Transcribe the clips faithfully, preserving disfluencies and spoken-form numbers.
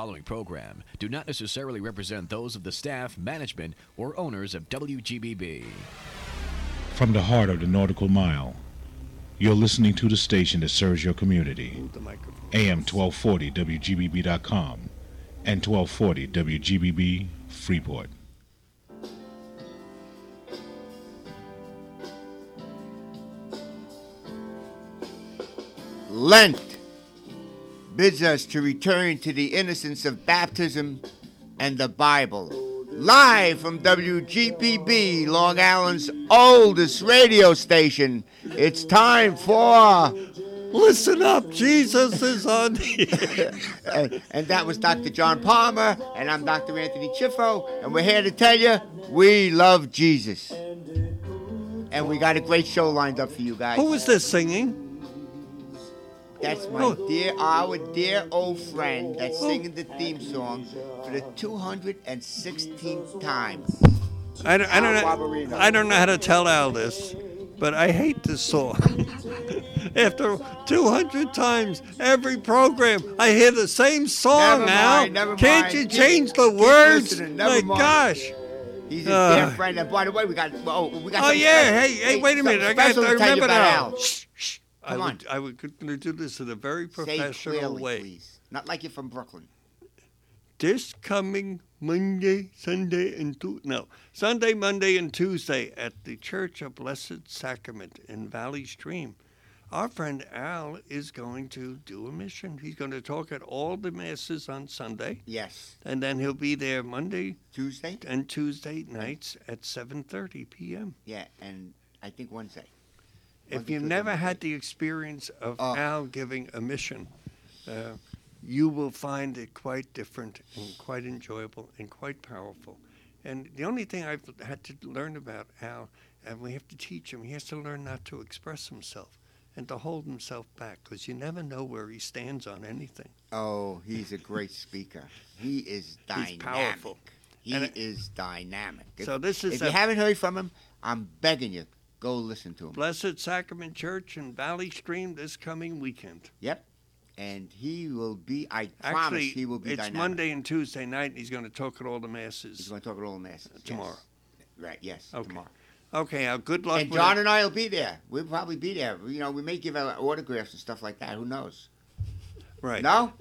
following program do not necessarily represent those of the staff, management, or owners of W G B B. From the heart of the Nautical Mile, you're listening to the station that serves your community. A M twelve forty W G B B dot com and twelve forty W G B B Freeport. Lent bids us to return to the innocence of baptism and the Bible. Live from W G B B, Long Island's oldest radio station, it's time for... Listen up, Jesus is on the and, and that was Doctor John Palmer, and I'm Doctor Anthony Chiffo, and we're here to tell you we love Jesus. And we got a great show lined up for you guys. Who is this singing? That's my oh. dear, our dear old friend that's singing the theme song for the two hundred sixteenth time. I don't, I don't know. I don't know how to tell Al this, but I hate this song. After two hundred times every program, I hear the same song never now. Mind, never Can't mind. you Keep, change the keep words? listening. My Never mind. gosh. He's a Uh. dear friend. And by the way, we got oh we got. Oh something yeah. special. Hey, hey, wait a minute. I got. special I to tell you remember about now. Al. Shh, shh. I Come on. would. I would going to do this in a very Say professional clearly, way. please. Not like you're from Brooklyn. This coming Monday, Sunday, and tu- no Sunday, Monday, and Tuesday at the Church of Blessed Sacrament in Valley Stream, our friend Al is going to do a mission. He's going to talk at all the masses on Sunday. Yes. And then he'll be there Monday, Tuesday, and Tuesday nights at seven thirty p.m. Yeah, and I think Wednesday. If Wednesday, you've Tuesday, never Wednesday. had the experience of Oh. Al giving a mission, uh, you will find it quite different and quite enjoyable and quite powerful. And the only thing I've had to learn about Al, and we have to teach him, he has to learn not to express himself and to hold himself back, because you never know where he stands on anything. Oh, he's a great speaker. He is dynamic. He's powerful. He And it- is dynamic. So this is If a- you haven't heard from him, I'm begging you, go listen to him. Blessed Sacrament Church in Valley Stream this coming weekend. Yep. And he will be, I promise Actually, he will be it's dynamic. Monday and Tuesday night, and he's going to talk at all the masses. He's going to talk at all the masses. Yes. Tomorrow. Right, yes, Okay. tomorrow. Okay, Al, good luck And with John it. and I will be there. We'll probably be there. You know, we may give out autographs and stuff like that. Who knows? Right. No?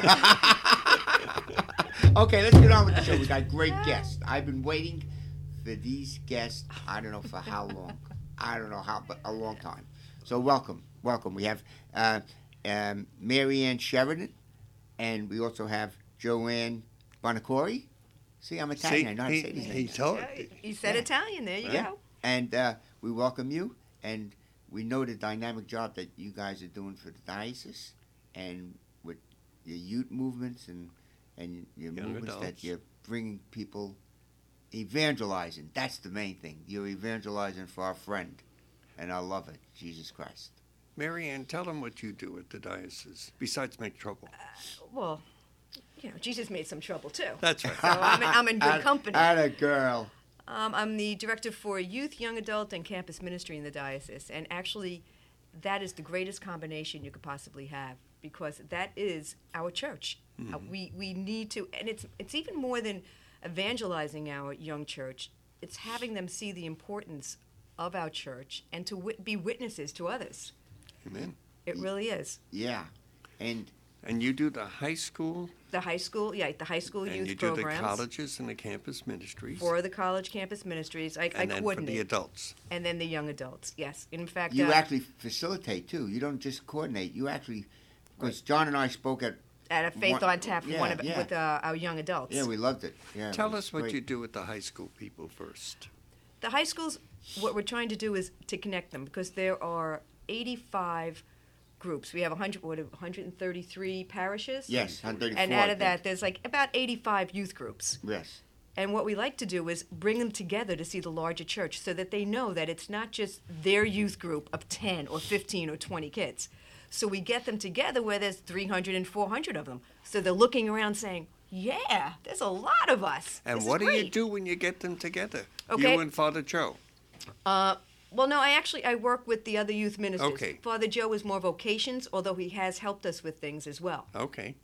Okay, let's get on with the show. We got great guests. I've been waiting for these guests, I don't know for how long. I don't know how, but a long time. So welcome, welcome. We have uh, um, Mary Ann Sheridan, and we also have Joanne Bonacore. See, I'm Italian. See, I know how to he, say these he names. told Yeah, you said Yeah. Italian. There you Yeah. go. And uh, we welcome you, and we know the dynamic job that you guys are doing for the diocese, and with your youth movements and and your Young movements that adults. you're bringing people, evangelizing. That's the main thing. You're evangelizing for our friend, and I love it, Jesus Christ. Mary Ann, tell them what you do at the diocese, besides make trouble. Well, you know, Jesus made some trouble too. That's right. So I'm in, I'm in good At- company. At a girl. Um, I'm the director for youth, young adult, and campus ministry in the diocese. And actually, that is the greatest combination you could possibly have, because that is our church. Uh, we we need to, and it's it's even more than evangelizing our young church. It's having them see the importance of our church and to wit- be witnesses to others. Amen. It really is. Yeah. And And you do the high school, The high school, yeah, the high school and youth you do programs. the colleges and the campus ministries, For the college campus ministries, I, I and then for coordinate. the adults. And then the young adults, yes. In fact, you uh, actually facilitate, too. You don't just coordinate. You actually, because John and I spoke at, at a Faith one- on Tap for yeah, one of, yeah. with uh, our young adults. yeah, we loved it. Yeah, it Tell was us what great. you do with the high school people first. The high schools, what we're trying to do is to connect them, because there are eighty-five groups. We have one hundred, what, one hundred thirty-three parishes? Yes, one thirty-four. And out I of that, think. there's like about eighty-five youth groups. Yes. And what we like to do is bring them together to see the larger church, so that they know that it's not just their youth group of ten or fifteen or twenty kids. So we get them together where there's three hundred and four hundred of them. So they're looking around saying, yeah, there's a lot of us. And This is what do you great." do when you get them together? Okay. You and Father Joe. Uh, well, no, I actually, I work with the other youth ministers. Okay. Father Joe is more vocations, although he has helped us with things as well. Okay.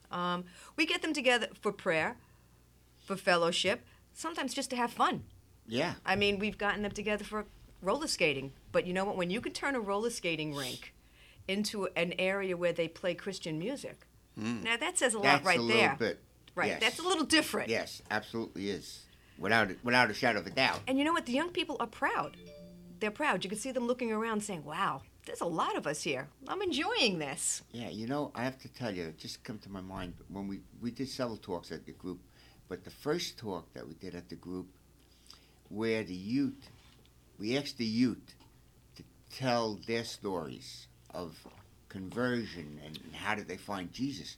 Um, we get them together for prayer, for fellowship, sometimes just to have fun. Yeah. I mean, we've gotten them together for roller skating. But you know what? When you can turn a roller skating rink into an area where they play Christian music, Mm. now that says a lot That's right a little there. bit. Right. Yes. That's a little different. Yes, absolutely is. Without without a shadow of a doubt. And you know what? The young people are proud. They're proud. You can see them looking around saying, wow, there's a lot of us here. I'm enjoying this. Yeah, you know, I have to tell you, it just come to my mind when we, we did several talks at the group, but the first talk that we did at the group, where the youth, we asked the youth to tell their stories of conversion and how did they find Jesus.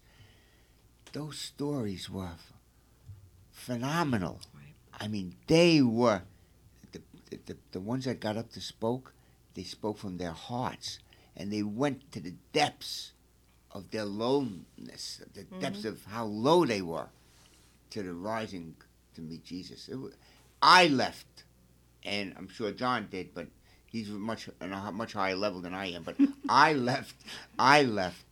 Those stories were f- phenomenal. Right. I mean, they were, the, the, the ones that got up to spoke, they spoke from their hearts. And they went to the depths of their lowness, the Mm-hmm. depths of how low they were, to the rising to meet Jesus. It was, I left, and I'm sure John did, but he's much on a much higher level than I am. But I left, I left,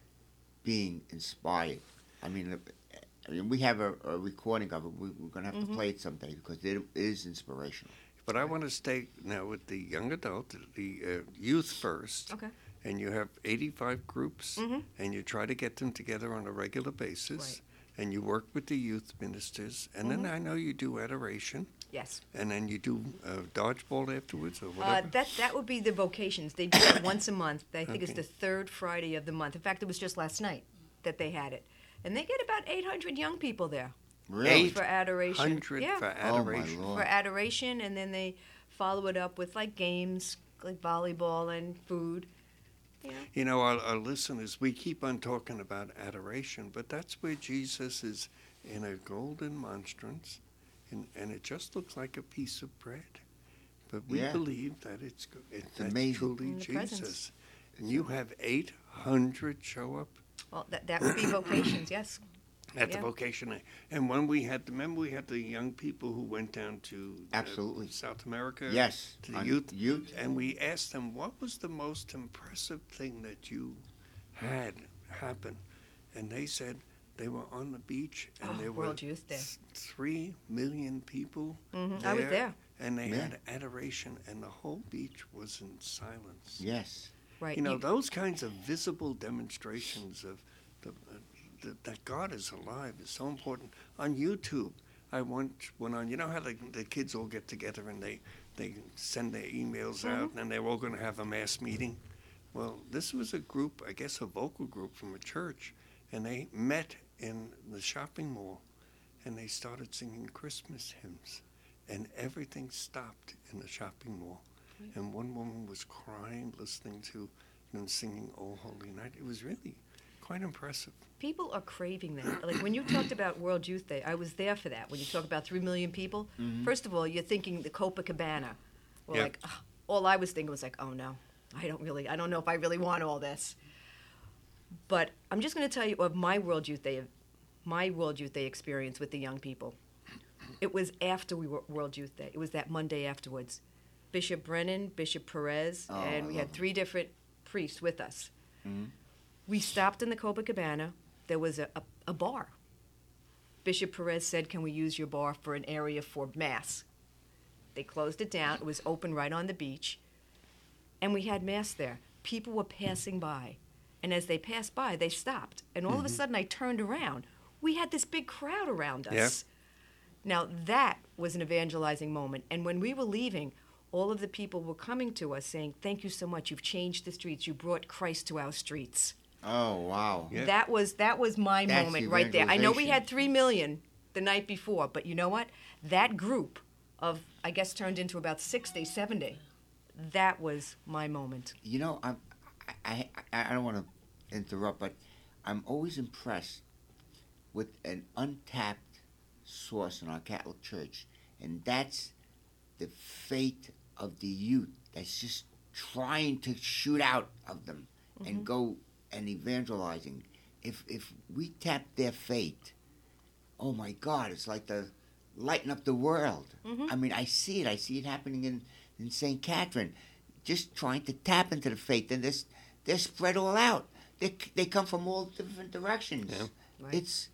being inspired. I mean, I mean, we have a, a recording of it. We, we're gonna have Mm-hmm. to play it someday because it is inspirational. But I want to stay now with the young adult, the uh, youth first. Okay. And you have eighty-five groups, Mhm. and you try to get them together on a regular basis. Right. And you work with the youth ministers. And then I know you do adoration. Yes. And then you do uh, dodgeball afterwards or Uh, whatever. that that would be the vocations. They do it once a month. I think it's Okay. the third Friday of the month. In fact, it was just last night that they had it. And they get about eight hundred young people there Really? Eight for adoration. Hundred Yeah. for Oh my adoration. Lord! For adoration, and then they follow it up with like games, like volleyball and food. You know? You know, our, our listeners, we keep on talking about adoration, but that's where Jesus is in a golden monstrance, and, and it just looks like a piece of bread. But we Yeah. believe that it's, go- it, that's amazing. truly In the Jesus. presence. And you have eight hundred show up Well, that that would be vocations. Yes. at the Yeah. vocation. And when we had, remember we had the young people who went down to uh, Absolutely. South America? Yes. To the on youth. Youth. And we asked them, what was the most impressive thing that you had happen? And they said they were on the beach and Oh, there were World Youth Day. th- three million people Mhm, there. I was there. And they Yeah. had adoration, and the whole beach was in silence. Yes. Right. You know, You- those kinds of visible demonstrations of the, uh, the, that God is alive is so important. On YouTube, I once went on, you know how the, the kids all get together and they, they send their emails out and they're all going to have a mass meeting? Well, this was a group, I guess a vocal group from a church, and they met in the shopping mall and they started singing Christmas hymns, and everything stopped in the shopping mall. And one woman was crying, listening to them singing "Oh Holy Night." It was really quite impressive. People are craving that. Like when you talked about World Youth Day, I was there for that. When you talk about three million people, first of all, you're thinking the Copacabana. Well, Yeah. like, ugh, all I was thinking was like, oh no, I don't really, I don't know if I really want all this. But I'm just going to tell you of my World Youth Day, my World Youth Day experience with the young people. It was after we were World Youth Day. It was that Monday afterwards. Bishop Brennan, Bishop Perez, Oh, and I we love had him. three different priests with us. Mhm. We stopped in the Copacabana. There was a, a, a bar. Bishop Perez said, can we use your bar for an area for Mass? They closed it down. It was open right on the beach. And we had Mass there. People were passing by. And as they passed by, they stopped. And all of a sudden, I turned around. We had this big crowd around us. Yeah. Now, that was an evangelizing moment. And when we were leaving, all of the people were coming to us saying, thank you so much. You've changed the streets. You brought Christ to our streets. Oh wow. Yeah. That was that was my That's moment right there. I know we evangelization. had three million the night before, but you know what? That group of, I guess, turned into about sixty, seventy. That was my moment. You know, I'm, I, I, I don't want to interrupt, but I'm always impressed with an untapped source in our Catholic Church, and that's the faith of the youth that's just trying to shoot out of them and go and evangelizing. If if we tap their faith, oh my God, it's like the lighting up the world. I mean, I see it. I see it happening in, in Saint Catherine, just trying to tap into the faith, and this they're spread all out. They they come from all different directions. Yeah. Right. It's,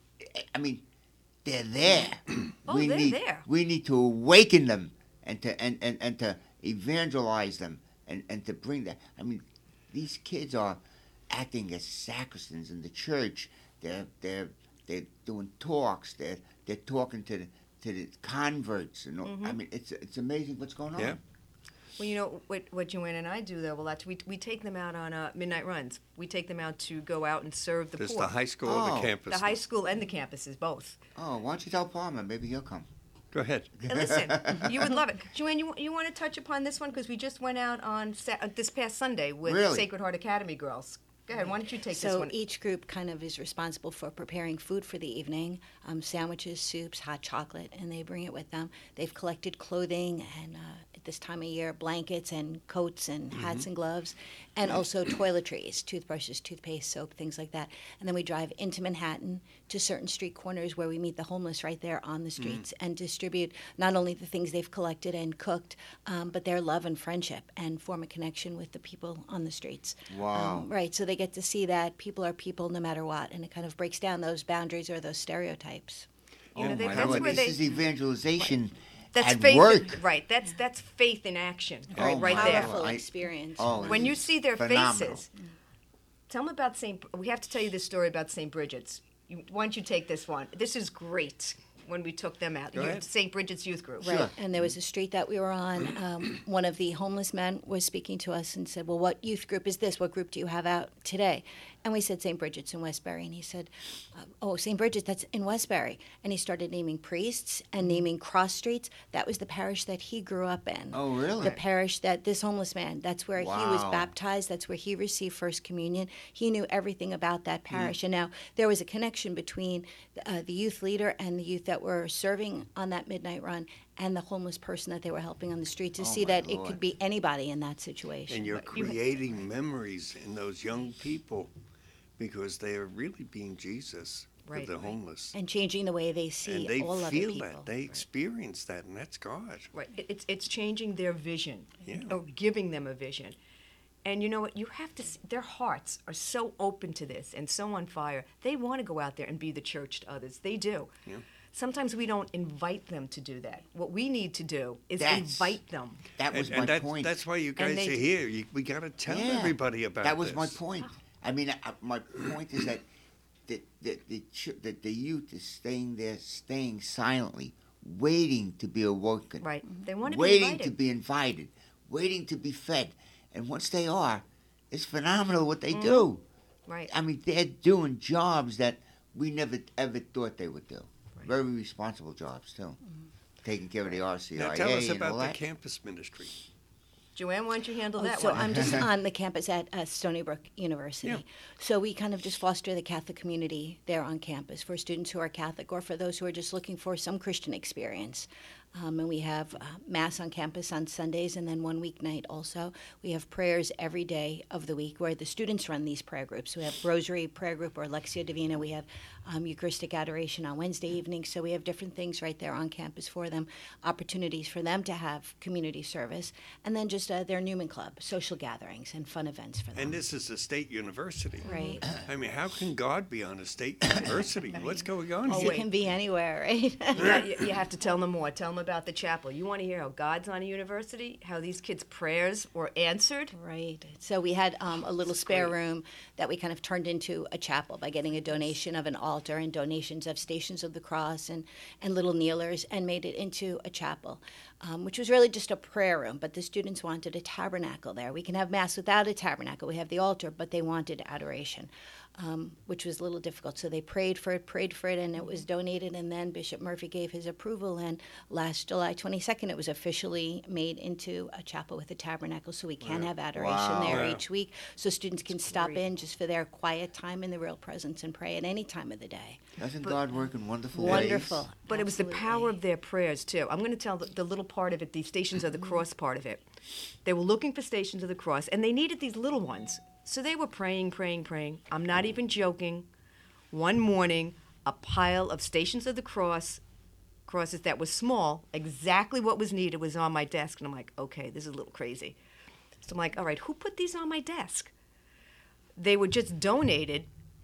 I mean, they're there. Oh, we they're need, there. We need to awaken them and to and, and, and to evangelize them and, and to bring that. I mean, these kids are acting as sacristans in the church. They're they're they're doing talks. They're they're talking to the to the converts. And all. Mm-hmm. I mean, it's it's amazing what's going on. Yeah. Well, you know what what Joanne and I do though. Well, that's, we we take them out on uh, midnight runs. We take them out to go out and serve the There's poor. the high school or Oh. the campus. The high school and the campuses both. Oh, why don't you tell Palmer? Maybe he'll come. Go ahead. And listen, you would love it. Joanne, you, you want to touch upon this one? Because we just went out on sa- uh, this past Sunday with Really? Sacred Heart Academy girls. Go ahead, why don't you take this So one? each group kind of is responsible for preparing food for the evening, um, sandwiches, soups, hot chocolate, and they bring it with them. They've collected clothing and uh, at this time of year, blankets and coats and hats and gloves, and also toiletries, toothbrushes, toothpaste, soap, things like that. And then we drive into Manhattan to certain street corners where we meet the homeless right there on the streets and distribute not only the things they've collected and cooked, um, but their love and friendship and form a connection with the people on the streets. Wow. Um, right, so they get to see that people are people no matter what, and it kind of breaks down those boundaries or those stereotypes. You know, oh they- my that's God, where this they- is evangelization That's at faith. work. Right. That's that's faith in action. Oh, Right, right my there. Powerful I- experience. Oh, When you this is see their phenomenal. faces, tell them about Saint We have to tell you this story about Saint Bridget's. You, why don't you take this one? This is great. When we took them out, Go You- ahead. Saint Bridget's Youth Group. Sure. Right, and there was a street that we were on. Um, one of the homeless men was speaking to us and said, "Well, what youth group is this? What group do you have out today?" And we said Saint Bridget's in Westbury, and he said, uh, "Oh, Saint Bridget's, that's in Westbury." And he started naming priests and naming cross streets. That was the parish that he grew up in. Oh, really? The parish that this homeless man, that's where he was Wow. baptized. That's where he received First Communion. He knew everything about that Hmm. parish. And now there was a connection between uh, the youth leader and the youth that were serving on that midnight run and the homeless person that they were helping on the street to Oh, see my that it Lord. could be anybody in that situation. And you're you- creating memories in those young people because they are really being Jesus Right, for the right. homeless. And changing the way they see And they all other feel people. that. They experience that, and that's God. Right. It- It's it's changing their vision, Yeah. or giving them a vision. And you know what? You have to. See, their hearts are so open to this and so on fire. They want to go out there and be the church to others. They do. Yeah. Sometimes we don't invite them to do that. What we need to do is That's- invite them. That was and my and that, point. that's why you guys they- are here. You, we got to tell Yeah, everybody about that was this. my point. I mean, I, my point is that the the the, ch- that the youth is staying there, staying silently, waiting to be awoken, Right. They want to be waiting invited. to be invited, waiting to be fed, and once they are, it's phenomenal what they do. Right. I mean, they're doing jobs that we never ever thought they would do. Very responsible jobs too, taking care of the R C I A Now tell us and about all the that. campus ministry. Joanne, why don't you handle Oh, that so one? I'm just on the campus at uh, Stony Brook University. Yeah. So we kind of just foster the Catholic community there on campus for students who are Catholic or for those who are just looking for some Christian experience. Um, and we have uh, Mass on campus on Sundays and then one weeknight also. We have prayers every day of the week where the students run these prayer groups. We have Rosary Prayer Group or Lectio Divina. We have um, Eucharistic Adoration on Wednesday evenings. So we have different things right there on campus for them, opportunities for them to have community service. And then just uh, their Newman Club, social gatherings and fun events for them. And this is a state university. Right. I mean, how can God be on a state university? What's going on Oh, It here? wait. can be anywhere, right? you, got- you- you have to tell them more. Tell them about the chapel. You want to hear how God's on a university? How these kids' prayers were answered? Right. So we had um, a little spare great. room that we kind of turned into a chapel by getting a donation of an altar and donations of Stations of the Cross and, and little kneelers and made it into a chapel, um, which was really just a prayer room. But the students wanted a tabernacle there. We can have Mass without a tabernacle. We have the altar, but they wanted adoration. Um, which was a little difficult. So they prayed for it, prayed for it, and it was donated. And then Bishop Murphy gave his approval. And last July twenty-second, it was officially made into a chapel with a tabernacle. So we can have adoration Wow. there Wow. each week. So students can stop great. in just for their quiet time in the real presence and pray at any time of the day. Doesn't God work in wonderful ways? Wonderful. But it was the power Absolutely. of their prayers, too. I'm going to tell the, the little part of it, the Stations of the Cross part of it. They were looking for Stations of the Cross, and they needed these little ones. So they were praying, praying, praying. I'm not even joking. One morning, a pile of Stations of the Cross, crosses that was small, exactly what was needed, was on my desk. And I'm like, okay, this is a little crazy. So I'm like, all right, who put these on my desk? They were just donated,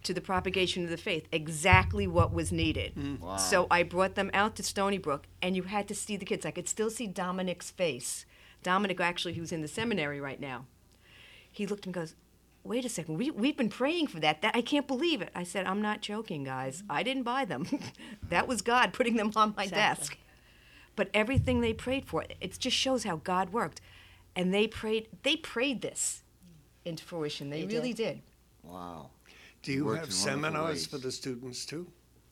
to the propagation of the faith, exactly what was needed. Wow. So I brought them out to Stony Brook, and you had to see the kids. I could still see Dominic's face. Dominic, actually, who's in the seminary right now. He looked and goes, wait a second, we, we've been praying for that. that. I can't believe it. I said, I'm not joking, guys. I didn't buy them. That was God putting them on my Exactly. desk. But everything they prayed for, it just shows how God worked. And they prayed, they prayed this into fruition. They, They really did. did. Wow. Do you Works have in wonderful seminars ways. for the students too?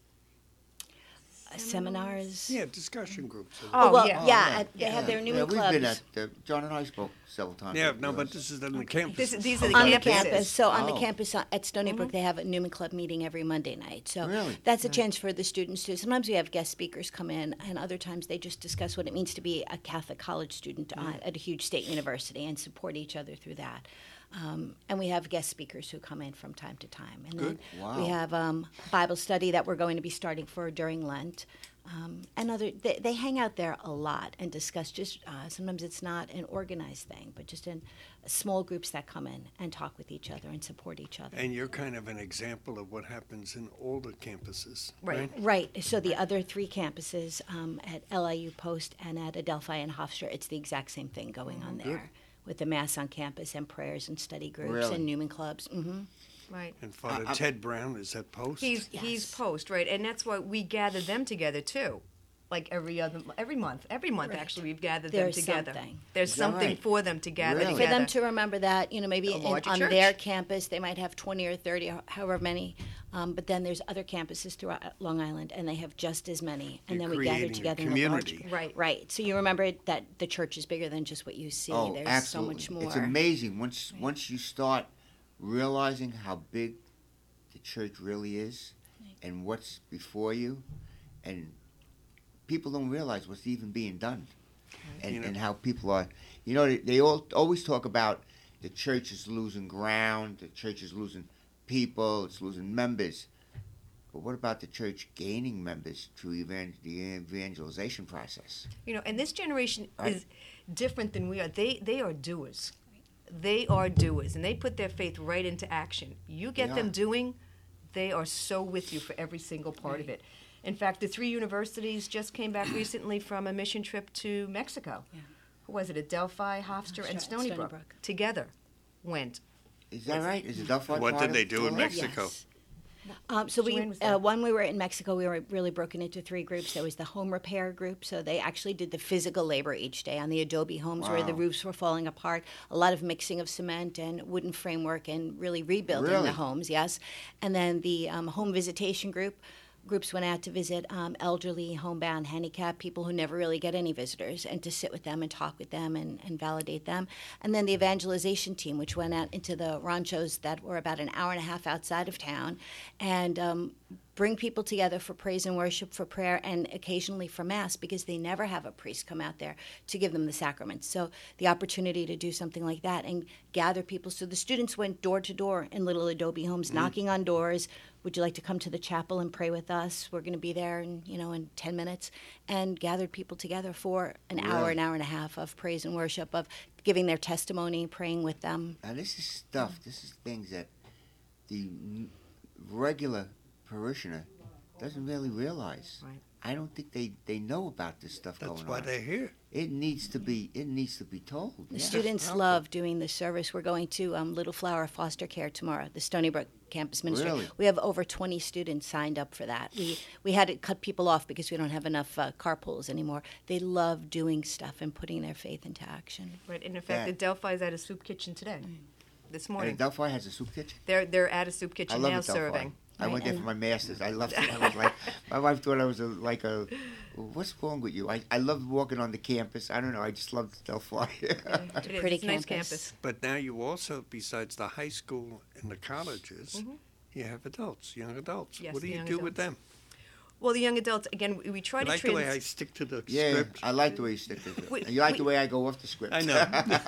Uh, Seminars. Yeah, discussion groups. Oh, well, yeah. yeah, Oh, uh, they have their new yeah, we've clubs. been at the, John and I spoke several times. Yeah, at no, but yours. this is on the campus. This, these are the on the campuses. campus. So on the Oh. campus uh, at Stony Brook, they have a Newman Club meeting every Monday night. So Really? that's a chance for the students to. Sometimes we have guest speakers come in, and other times they just discuss what it means to be a Catholic college student uh, at a huge state university and support each other through that. Um, and we have guest speakers who come in from time to time. And Good. then Wow. we have um, Bible study that we're going to be starting for during Lent. Um, and other, they, they hang out there a lot and discuss just, uh, sometimes it's not an organized thing, but just in small groups that come in and talk with each other and support each other. And you're kind of an example of what happens in all the campuses, Right. Right. So the other three campuses um, at L I U Post and at Adelphi and Hofstra, it's the exact same thing going on there with the Mass on campus and prayers and study groups Really? and Newman clubs. hmm Right. And Father I- I- Ted Brown is at Post. He's he's Yes. post, right? And that's why we gather them together too. Like every other every month. Every month Right. actually we've gathered There's them together. something. There's Is that something right? for them to gather Really? For together. them to remember that, you know, maybe A in, larger on church. their campus they might have twenty or thirty, or however many, um, but then there's other campuses throughout Long Island, and they have just as many, and You're then we gather creating a together community. in a large. Right. Right. So you remember that the church is bigger than just what you see. Oh, There's absolutely. so much more. It's amazing once once you start realizing how big the church really is, and what's before you, and people don't realize what's even being done, and, You know- and how people are. You know, they, they all always talk about the church is losing ground, the church is losing people, it's losing members. But what about the church gaining members through evan- the evangelization process? You know, and this generation Right. is different than we are. They they are doers. They are doers, and they put their faith right into action. You get They them are. doing, they are so with you for every single part of it. In fact, the three universities just came back recently from a mission trip to Mexico. Yeah. Who was it? Adelphi, Hofstra, Hofstra and and Stony Stony Brook. Brook. Together went. Is that right? Is it Delphi What part did they of do in all that? Mexico? Yes. Um, so we, Joanne was uh, there. when we were in Mexico, we were really broken into three groups. There was the home repair group, so they actually did the physical labor each day on the adobe homes where the Wow. roofs were falling apart. A lot of mixing of cement and wooden framework and really rebuilding Really? the homes. Yes, and then the um, home visitation group. Groups went out to visit um, elderly, homebound, handicapped people who never really get any visitors, and to sit with them and talk with them and, and validate them. And then the evangelization team, which went out into the ranchos that were about an hour and a half outside of town, and um, bring people together for praise and worship, for prayer, and occasionally for Mass, because they never have a priest come out there to give them the sacraments. So the opportunity to do something like that and gather people. So the students went door to door in little adobe homes, knocking on doors. Would you like to come to the chapel and pray with us? We're going to be there in, you know, in ten minutes. And gathered people together for an hour, Really? an hour and a half of praise and worship, of giving their testimony, praying with them. Now this is stuff. This is things that the n- regular parishioner doesn't really realize. Right. I don't think they, they know about this stuff That's going why on. they're here. It needs to be it needs to be told. The yeah. students Powerful. love doing the service. We're going to um, Little Flower Foster Care tomorrow, the Stony Brook campus ministry. Really? We have over twenty students signed up for that. We we had to cut people off because we don't have enough uh, carpools anymore. They love doing stuff and putting their faith into action. Right. And in fact, Yeah. the Delphi is at a soup kitchen today. This And morning. Delphi has a soup kitchen. They're they're at a soup I kitchen love now it, Delphi. serving. I Right, went there and- for my masters. I loved it. I was like, my wife thought I was a, like a, what's wrong with you? I, I love walking on the campus. I don't know. I just love Delphi. It is. pretty It's a nice campus. campus. But now you also, besides the high school and the colleges, Mm-hmm. you have adults, young adults. Yes, what do the you young do with adults. them? Well, the young adults again. We, we try I to like trans- the way I stick to the yeah, script. I like the way you stick to it. We- And you like we- the way I go off the script. I know.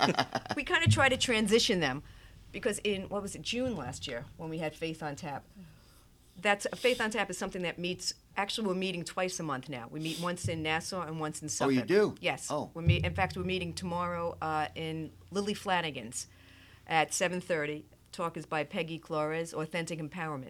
we kind of try to transition them because in what was it June last year when we had Faith on Tap. That's Faith on Tap is something that meets. Actually, we're meeting twice a month now. We meet once in Nassau and once in Oh, Suffolk. you do? Yes. Oh. We're meet, in fact, we're meeting tomorrow uh, in Lily Flanagan's at seven thirty. Talk is by Peggy Flores, Authentic Empowerment.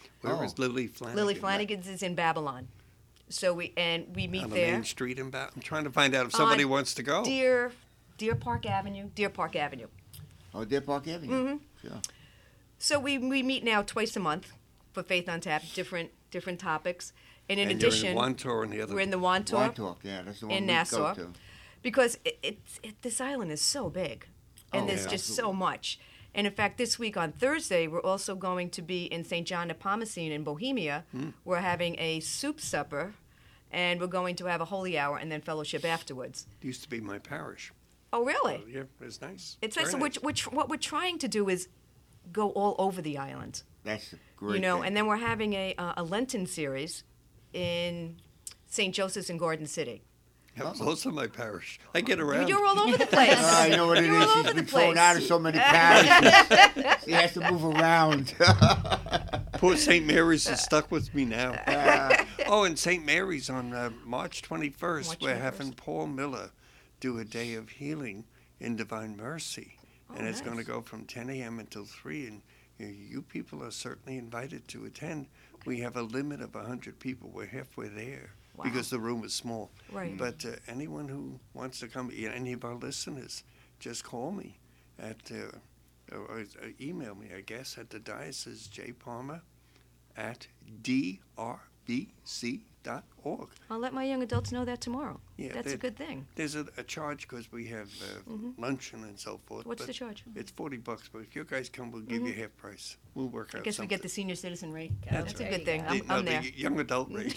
Where Oh. is Lily Flanagan? Lily Flanagan's is in Babylon. So we and we meet On the there. main street in Ba- I'm trying to find out if somebody On wants to go. Deer, Deer Park Avenue. Deer Park Avenue. Oh, Deer Park Avenue. Mm-hmm. Sure. So we, we meet now twice a month for Faith on Tap, different different topics. And in and addition, you're in Wantor and the other. we're in the Wantor Wine Talk, yeah, that's the one in we Nassau, go to. because it, it's it, this island is so big, and Oh, there's yeah, just so absolutely. much. And in fact, this week on Thursday, we're also going to be in Saint John Nepomucene in Bohemia. Hmm. We're having a soup supper, and we're going to have a holy hour and then fellowship afterwards. It used to be my parish. Oh, really? Oh, yeah, it's nice. It's Very nice. So nice. Which, which, what we're trying to do is go all over the island. That's a great You know, thing. and then we're having a, uh, a Lenten series in Saint Joseph's in Garden City. Yeah, it's also my parish. I get around. You're all over the place. Ah, you know what it You're all is? over He's the been thrown place. out of so many parishes. He has to move around. Poor Saint Mary's is stuck with me now. Ah, Oh, and Saint Mary's on uh, March twenty-first, March we're 21st. having Paul Miller do a day of healing in Divine Mercy. Oh, and it's going to nice. go from ten a.m. until three. And you, you people are certainly invited to attend. We have a limit of one hundred people. We're halfway there Wow. because the room is small. Right. But uh, anyone who wants to come, yeah, any of our listeners, just call me at, uh, or, or uh, email me, I guess, at the diocese jpalmer at d r b c dot org. I'll let my young adults know that tomorrow. Yeah, That's a they- good thing. There's a, a charge because we have uh, Mhm. luncheon and so forth. What's but the charge? It's forty bucks, but if you guys come, we'll give you half price. We'll work Mm-hmm. I out guess we something. get the senior citizen rate. That's That's a right. good thing. There I'm, The- no, I'm there. the young adult rate.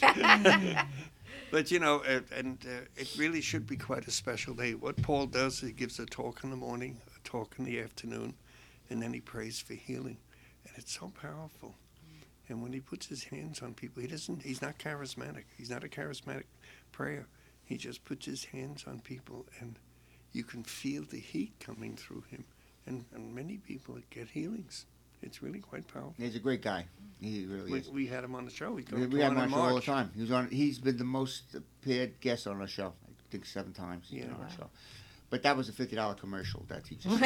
But you know, uh, and uh, it really should be quite a special day. What Paul does, he gives a talk in the morning, a talk in the afternoon, and then he prays for healing, and it's so powerful. And when he puts his hands on people, he doesn't. He's not charismatic. He's not a charismatic prayer. He just puts his hands on people, and you can feel the heat coming through him, and, and many people get healings. It's really quite powerful. he's a great guy. He really We, is. we had him on the show. We, We, we have him on the show all the time. He was on. He's been the most appeared guest on our show. I think seven times. He's been Yeah. on our show. But that was a fifty dollar commercial that he just.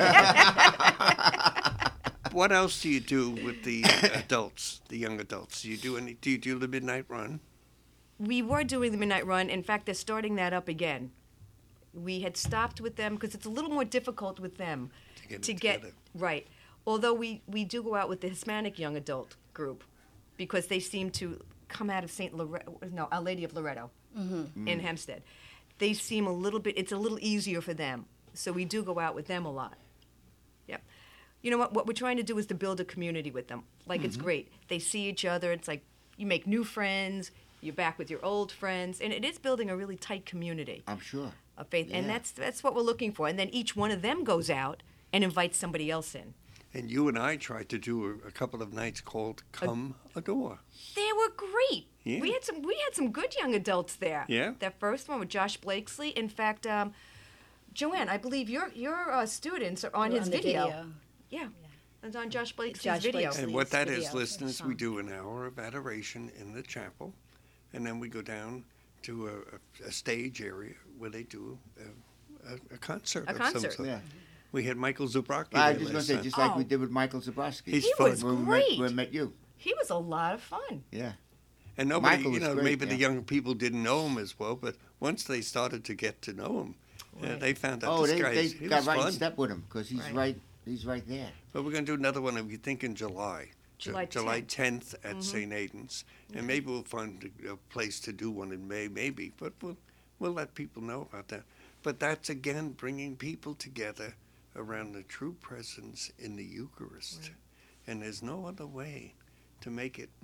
What else do you do with the uh, adults, the young adults? Do you do any? Do you do the midnight run? We were doing the midnight run. In fact, they're starting that up again. We had stopped with them because it's a little more difficult with them To get to it get together. right. Although we, we do go out with the Hispanic young adult group because they seem to come out of Saint Loretto, no, Our Lady of Loretto in Hempstead. They seem a little bit, it's a little easier for them. So we do go out with them a lot. Yep. You know what? What we're trying to do is to build a community with them. Like, it's great. They see each other. It's like you make new friends. You're back with your old friends. And it is building a really tight community I'm sure. of faith. And Yeah. that's that's what we're looking for. And then each one of them goes out and invites somebody else in. And you and I tried to do a, a couple of nights called Come Adore. They were great. Yeah. We had some we had some good young adults there. Yeah? That first one with Josh Blakesley. In fact, um, Joanne, I believe your your uh, students are on We're his the video. Yeah. It's on Josh Blakesley's Josh video. Blakesley. And what that is, video, listeners, song. we do an hour of adoration in the chapel, and then we go down to a, a, a stage area where they do a, a, a concert. A of concert. some sort. Yeah. We had Michael Zubrocki I there was going to last say, time. just like we Oh. did with Michael Zabrowski. He's He fun. was When we great. met, we met you. He was a lot of fun. Yeah. And nobody, Michael you was know, great, maybe the yeah. young people didn't know him as well, but once they started to get to know him, uh, Right. they found out Oh, this they, guy they is, he got was right fun. in step with him because he's Right. right. He's right there. But we're going to do another one, we think, in July. Ju- July July tenth. tenth at Mhm. Saint Aidan's. And maybe we'll find a, a place to do one in May, maybe, but we'll, we'll let people know about that. But that's, again, bringing people together around the true presence in the Eucharist. Right. And there's no other way to make it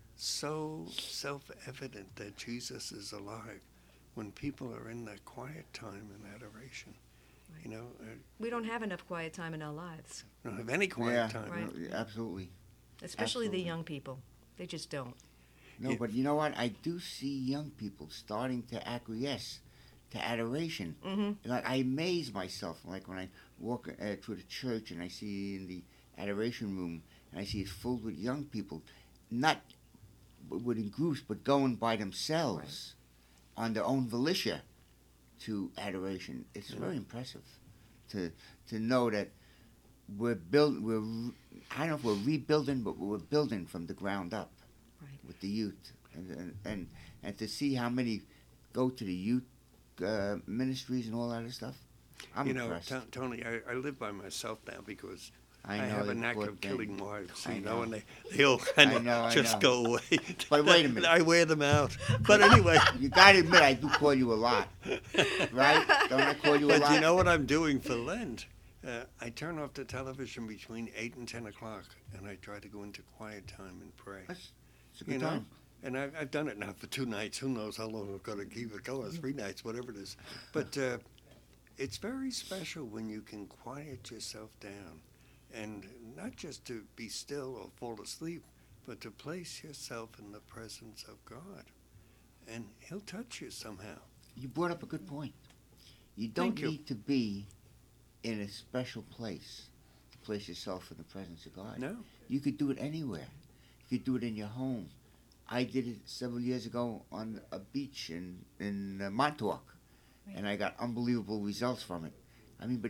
so self-evident that Jesus is alive when people are in that quiet time and adoration. You know, uh, We don't have enough quiet time in our lives, don't have any quiet yeah, time. Right. no, absolutely. especially Absolutely. the young people. They just don't. No, Yeah. but you know what? I do see young people starting to acquiesce to adoration. Mm-hmm. Like I amaze myself, like when I walk uh, through the church and I see in the adoration room and I see it filled with young people, not w- within groups, but going by themselves on their own volition to adoration. It's Yeah. very impressive to to know that we're build we're re- I don't know if we're rebuilding, but we're building from the ground up Right. with the youth, and and and, and to see how many go to the youth uh, ministries and all that other stuff. I'm you know, impressed. T- Tony, I, I live by myself now because I I, know have a the knack poor of thing. killing wives, I you know, know. and they, they all kind I of know, I just know. go away. But wait a minute. I wear them out. But anyway, You gotta admit, I do call you a lot, right? Don't I call you a but lot? you know what I'm doing for Lent? Uh, I turn off the television between eight and ten o'clock, and I try to go into quiet time and pray. That's, it's a good You know, time. and I've, I've done it now for two nights. Who knows how long I'm going to keep it going? Three nights, whatever it is. But uh, it's very special when you can quiet yourself down, and not just to be still or fall asleep, but to place yourself in the presence of God, and He'll touch you somehow. You brought up a good point. You don't Thank you. need to be in a special place to place yourself in the presence of God. No, You could do it anywhere. You could do it in your home. I did it several years ago on a beach in in uh, Montauk, and I got unbelievable results from it. I mean, but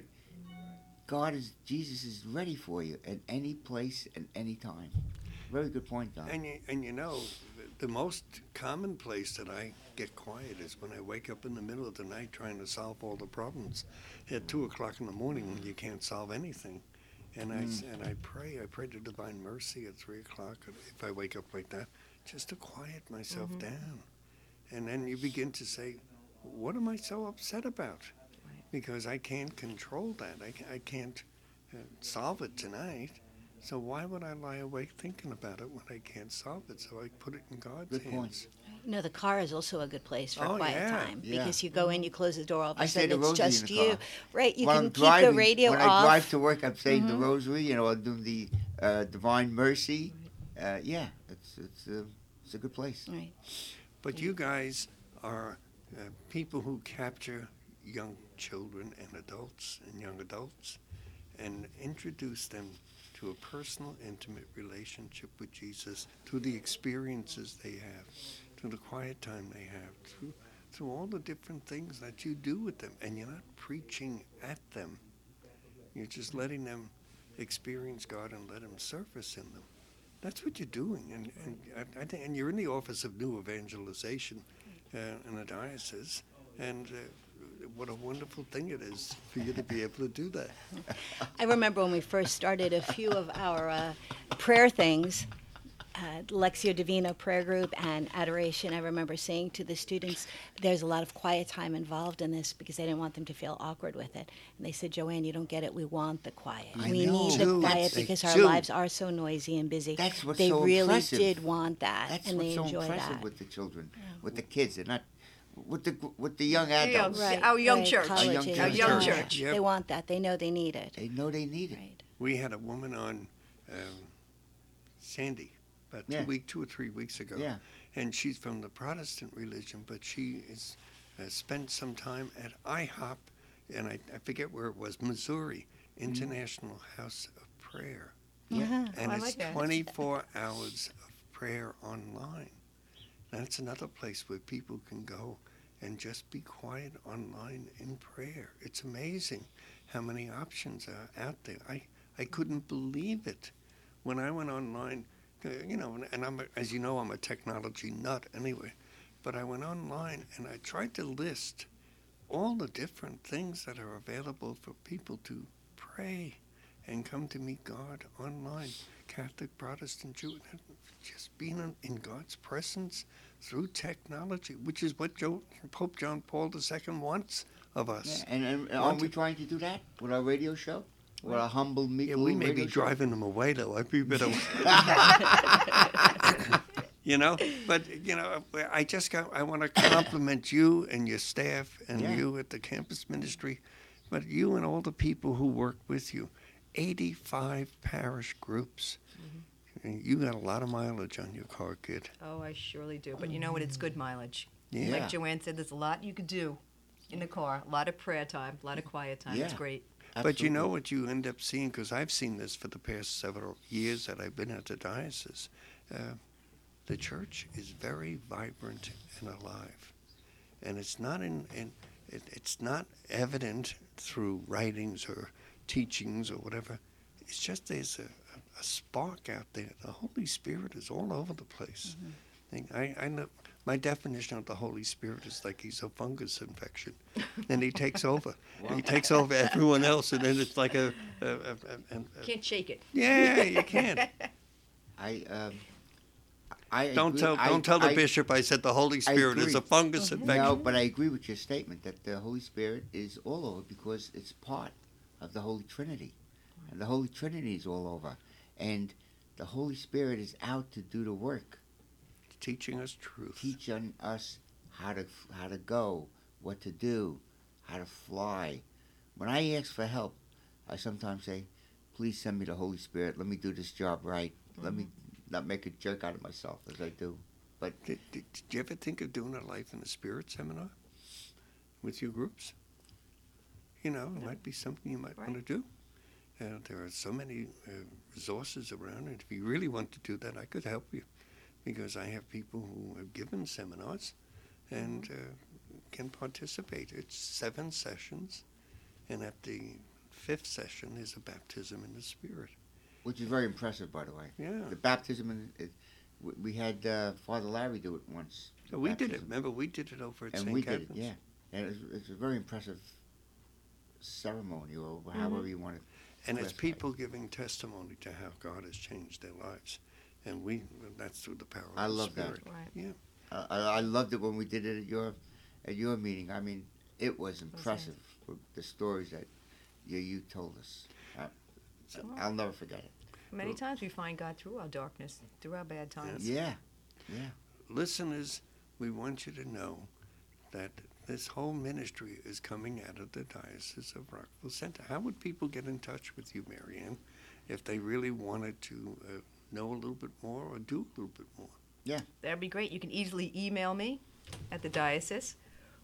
God is Jesus is ready for you at any place and any time. Very good point, Don. and you, and you know, the, the most common place that I get quiet is when I wake up in the middle of the night trying to solve all the problems at two o'clock in the morning when you can't solve anything. And I s and I pray. I pray to Divine Mercy at three o'clock if I wake up like that, just to quiet myself Mhm. down. And then you begin to say, what am I so upset about? Right. Because I can't control that. I, ca- I can't uh, solve it tonight. So why would I lie awake thinking about it when I can't solve it? So I put it in God's Good point. hands. No, the car is also a good place for Oh, quiet yeah. time Yeah. because you go in, you close the door, all of a I say sudden the it's rosary in just the you. car. Right, you when can I'm keep driving, the radio when off. I drive to work, I'm saying the Mhm. rosary. You know, I'm doing the uh, Divine Mercy. Uh, yeah, it's it's a it's a good place. Right. But you guys are uh, people who capture young children and adults and young adults and introduce them to a personal, intimate relationship with Jesus through the experiences they have, through the quiet time they have, through, through all the different things that you do with them. And you're not preaching at them. You're just letting them experience God and let Him surface in them. That's what you're doing, and, and I, I think, and you're in the Office of New Evangelization uh, in the diocese, and uh, what a wonderful thing it is for you to be able to do that. I remember when we first started a few of our uh, prayer things, uh, Lectio Divina prayer group and adoration. I remember saying to the students, there's a lot of quiet time involved in this because I didn't want them to feel awkward with it. And they said, Joanne, you don't get it. We want the quiet. I we know. need the Do. quiet They because our do. lives are so noisy and busy. That's what's they so really impressive. did want that, That's and what's they so enjoy impressive that. with the children, with the kids. They're not with the with the young young- adults. Right. Our young church. Our young Colleges, Our young yeah. church. Yep. They want that. They know they need it. They know they need it. Right. We had a woman on, um, Sandy, about two Yeah. week, two or three weeks ago, Yeah. and she's from the Protestant religion, but she is uh, spent some time at I hop, and I, I forget where it was, Missouri International House of Prayer. Yeah. Uh-huh. And Oh, I it's like that. twenty-four hours of prayer online. That's another place where people can go and just be quiet online in prayer. It's amazing how many options are out there. I, I couldn't believe it when I went online, uh, you know, and I'm, a, as you know, I'm a technology nut anyway, but I went online and I tried to list all the different things that are available for people to pray and come to meet God online. Catholic, Protestant, Jew, just being in, in God's presence through technology, which is what Joe, Pope John Paul the Second wants of us. Yeah, and, and aren't Want we to- trying to do that with our radio show? With our humble, meek Yeah, little we may be radio show? driving them away, though. I'd be a bit of, you know. But you know, I just got. I want to compliment you and your staff and Yeah. you at the campus ministry, but you and all the people who work with you. eighty-five parish groups. And you got a lot of mileage on your car, kid. Oh, I surely do. But you know what? It's good mileage. Yeah. Like Joanne said, there's a lot you could do in the car. A lot of prayer time, a lot of quiet time. It's Yeah. great. But you know Absolutely. what you end up seeing, because I've seen this for the past several years that I've been at the diocese. Uh, the church is very vibrant and alive, and it's not in, in it, it's not evident through writings or teachings or whatever, it's just there's a, a, a spark out there. The Holy Spirit is all over the place. Mm-hmm. I, I know my definition of the Holy Spirit is like he's a fungus infection, and he takes over. Wow. He takes over everyone else, and then it's like a. a, a, a, a Can't shake it. Yeah, you can't. I um, I don't agree. tell I, don't tell the I, bishop I said the Holy Spirit is a fungus No, infection. but I agree with your statement that the Holy Spirit is all over because it's part of the Holy Trinity, and the Holy Trinity is all over, and the Holy Spirit is out to do the work. Teaching us truth. Teaching us how to how to go, what to do, how to fly. When I ask for help, I sometimes say, please send me the Holy Spirit. Let me do this job right. Mm-hmm. Let me not make a jerk out of myself as I do. But did, did, did you ever think of doing a Life in the Spirit seminar with your groups? You know, it might be something you might right. want to do. Uh, there are so many uh, resources around, and if you really want to do that, I could help you. Because I have people who have given seminars and uh, can participate. It's seven sessions, and at the fifth session is a baptism in the Spirit. Which is very impressive, by the way. Yeah. The baptism, in, it, we had uh, Father Larry do it once. Oh, we baptism. did it. Remember, we did it over at and Saint we Catherine's. did it, yeah. And it's, it's a very impressive ceremony, or mm-hmm. however you want it. And it's people giving testimony to how God has changed their lives. And we, that's through the power of I the love Spirit. that. Right. Yeah. Uh, I, I loved it when we did it at your at your meeting. I mean, it was impressive, with the stories that you, you told us. I, I'll never forget it. Many well, times we find God through our darkness, through our bad times. Yeah, yeah. Listeners, we want you to know that this whole ministry is coming out of the Diocese of Rockville Center. How would people get in touch with you, Marianne, if they really wanted to uh, know a little bit more or do a little bit more? Yeah. That'd be great. You can easily email me at the diocese,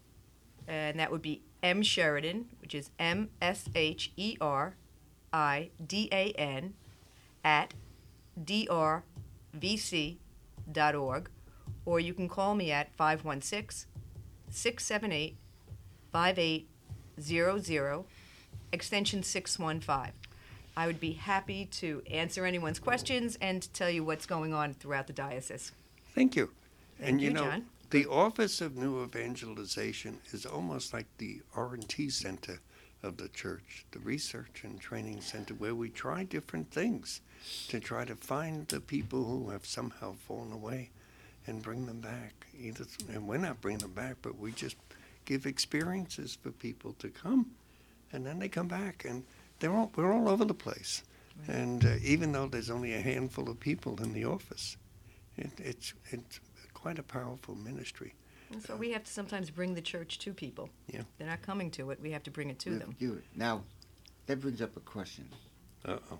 and that would be M Sheridan, which is M S H E R I D A N, at D R V C dot org, or you can call me at five one six, six seven eight, five eight zero zero, extension six one five. I would be happy to answer anyone's questions and tell you what's going on throughout the diocese. Thank you. Thank and you, you know, John. The Office of New Evangelization is almost like the R and T center of the church, the research and training center, where we try different things to try to find the people who have somehow fallen away and bring them back. Either, and we're not bringing them back, but we just give experiences for people to come, and then they come back, and they're all, we're all over the place. Right. And uh, even though there's only a handful of people in the office, it, it's it's quite a powerful ministry. And so uh, we have to sometimes bring the church to people. Yeah. They're not coming to it. We have to bring it to we them. Do it. Now, that brings up a question. Uh-oh.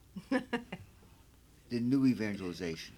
The new evangelization.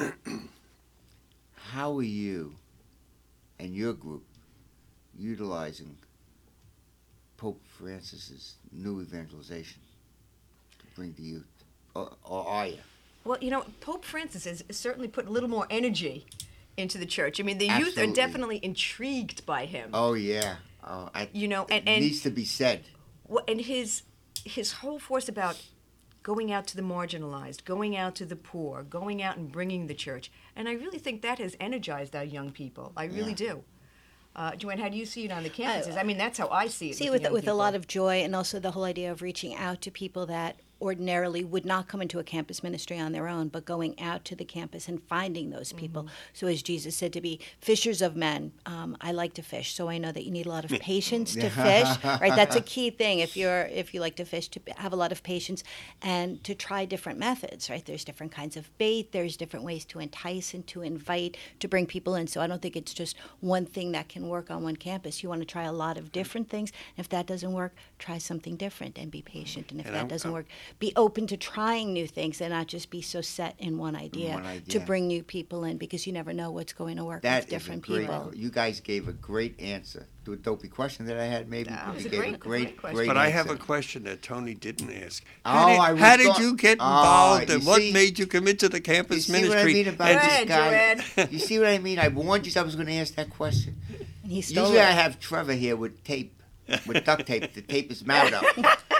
How are you and your group utilizing Pope Francis's new evangelization to bring the youth? Or, or are you? Well, you know, Pope Francis has certainly put a little more energy into the church. I mean, the Absolutely. youth are definitely intrigued by him. Oh, yeah. Oh, I, you know, and, it and needs to be said. Well, and his his whole force about going out to the marginalized, going out to the poor, going out and bringing the church. And I really think that has energized our young people. I really Yeah. do. Uh, Joanne, how do you see it on the campuses? I mean, that's how I see it. See, with, with, the with young a lot people. of joy, and also the whole idea of reaching out to people that ordinarily would not come into a campus ministry on their own, but going out to the campus and finding those people. Mm-hmm. So as Jesus said, to be fishers of men. Um, I like to fish, so I know that you need a lot of patience to fish. Right, that's a key thing. If you're if you like to fish, to have a lot of patience and to try different methods. Right, there's different kinds of bait. There's different ways to entice and to invite, to bring people in. So I don't think it's just one thing that can work on one campus. You want to try a lot of different things. If that doesn't work, try something different and be patient. And if And that I'm- doesn't I'm- work, be open to trying new things and not just be so set in one idea, one idea. to bring new people in, because you never know what's going to work That with different is a great, people. You guys gave a great answer to a dopey question that I had. Maybe That was you a gave great- a great, great question. great But I have a answer. question that Tony didn't ask. Oh, How did, I was how did go- you get Oh, involved, you and what see- made you commit to the You campus see ministry? what I mean about Go this ahead, guy? Joanne. You see what I mean? I warned you I was going to ask that question. And he stole Usually it. I have Trevor here with tape, with duct tape to tape his mouth up.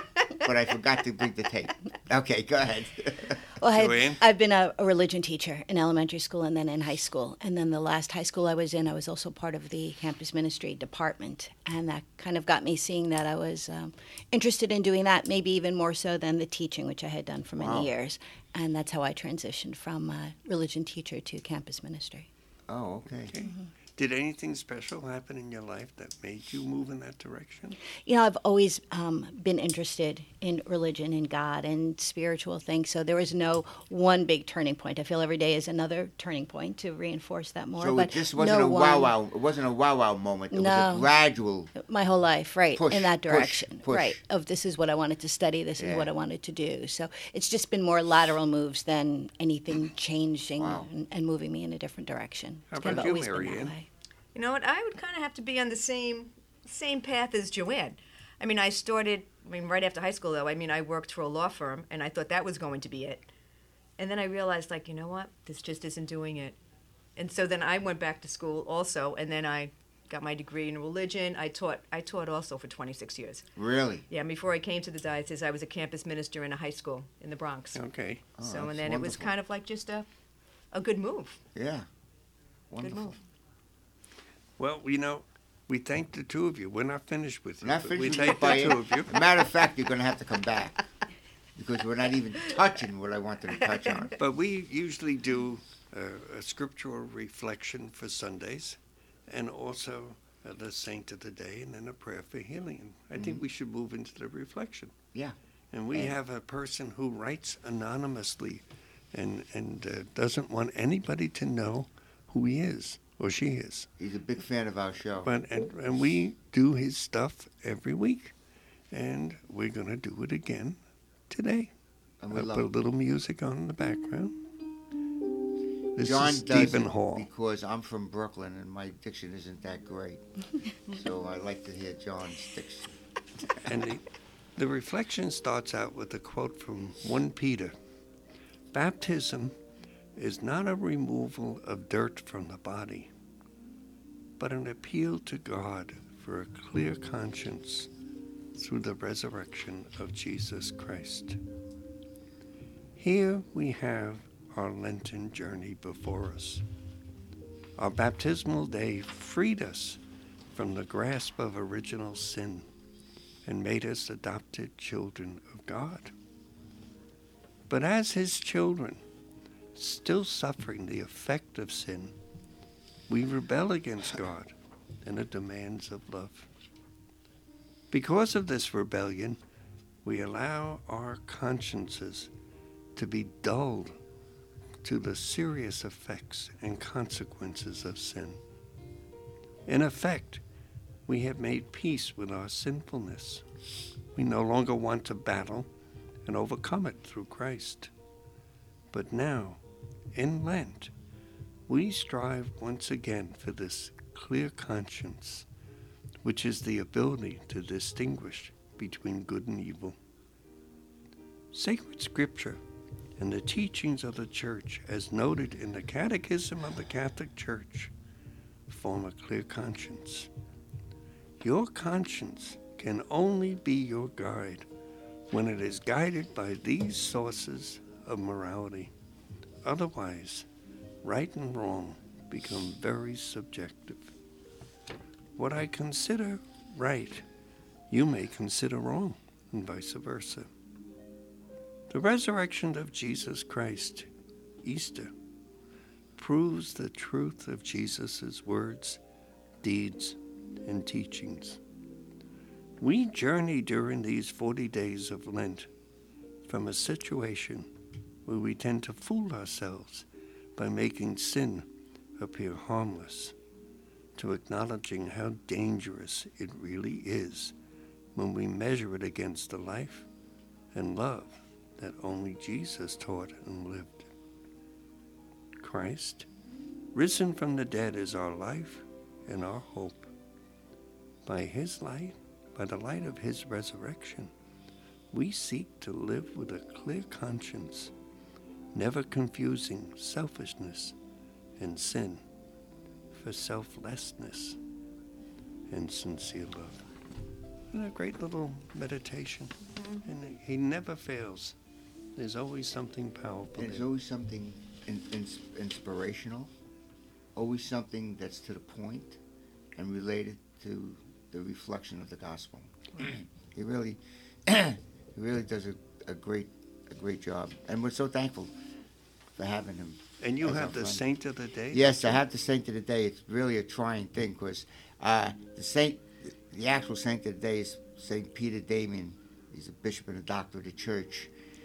but I forgot to bring the tape. Okay, go ahead. Well, I, Joanne? I've been a, a religion teacher in elementary school and then in high school. And then the last high school I was in, I was also part of the campus ministry department. And that kind of got me seeing that I was um, interested in doing that, maybe even more so than the teaching, which I had done for many Wow. years. And that's how I transitioned from uh, religion teacher to campus ministry. Oh, okay. Okay. Did anything special happen in your life that made you move in that direction? You know, I've always um, been interested in religion and God and spiritual things. So there was no one big turning point. I feel every day is another turning point to reinforce that more. So but it just wasn't no a one, wow wow. It wasn't a wow wow moment. It was No. a gradual. My whole life, right, Push, in that push, direction. push. Right, of this is what I wanted to study, this Yeah. is what I wanted to do. So it's just been more lateral moves than anything changing Wow. and, and moving me in a different direction. How It's kind about of you, always been Mary that Ann? way. You know what? I would kind of have to be on the same same path as Joanne. I mean, I started. I mean, right after high school, though. I mean, I worked for a law firm, and I thought that was going to be it. And then I realized, like, you know what? This just isn't doing it. And so then I went back to school also, and then I got my degree in religion. I taught. I taught also for twenty-six years. Really? Yeah. And before I came to the diocese, I was a campus minister in a high school in the Bronx. Okay. Oh, so that's and then it was wonderful. kind of like just a a good move. Yeah. Good Wonderful. move. Well, you know, we thank the two of you. We're not finished with you. Not but finished we with thank you, but the two of you. As a matter of fact, you're going to have to come back because we're not even touching what I wanted to touch on. But we usually do uh, a scriptural reflection for Sundays and also uh, the saint of the day and then a prayer for healing. And I think we should move into the reflection. Yeah. And we Yeah. have a person who writes anonymously and, and uh, doesn't want anybody to know who he is or she is. He's a big fan of our show. But and, and we do his stuff every week. And we're going to do it again today. And we I'll love put a it. little music on in the background. This John is does Stephen it Hall. because I'm from Brooklyn and my diction isn't that great. So I like to hear John's diction. And the, the reflection starts out with a quote from First Peter. Baptism is not a removal of dirt from the body, but an appeal to God for a clear conscience through the resurrection of Jesus Christ. Here we have our Lenten journey before us. Our baptismal day freed us from the grasp of original sin and made us adopted children of God. But as his children, still suffering the effect of sin, we rebel against God and the demands of love. Because of this rebellion, we allow our consciences to be dulled to the serious effects and consequences of sin. In effect, we have made peace with our sinfulness. We no longer want to battle and overcome it through Christ. But now, in Lent, we strive once again for this clear conscience, which is the ability to distinguish between good and evil. Sacred Scripture and the teachings of the Church, as noted in the Catechism of the Catholic Church, form a clear conscience. Your conscience can only be your guide when it is guided by these sources of morality. Otherwise, right and wrong become very subjective. What I consider right, you may consider wrong, and vice versa. The resurrection of Jesus Christ, Easter, proves the truth of Jesus' words, deeds, and teachings. We journey during these forty days of Lent from a situation where we tend to fool ourselves by making sin appear harmless, to acknowledging how dangerous it really is when we measure it against the life and love that only Jesus taught and lived. Christ, risen from the dead, is our life and our hope. By his light, by the light of his resurrection, we seek to live with a clear conscience, never confusing selfishness and sin for selflessness and sincere love. And a great little meditation. And he never fails. There's always something powerful. There's there. always something in, ins inspirational, always something that's to the point and related to the reflection of the gospel. he really, he really does a, a great, a great job, and we're so thankful for having him. And you as our have the friend. saint of the day? Yes, I have the saint of the day. It's really a trying thing because uh, the saint, the actual saint of the day is Saint Peter Damian. He's a bishop and a doctor of the church.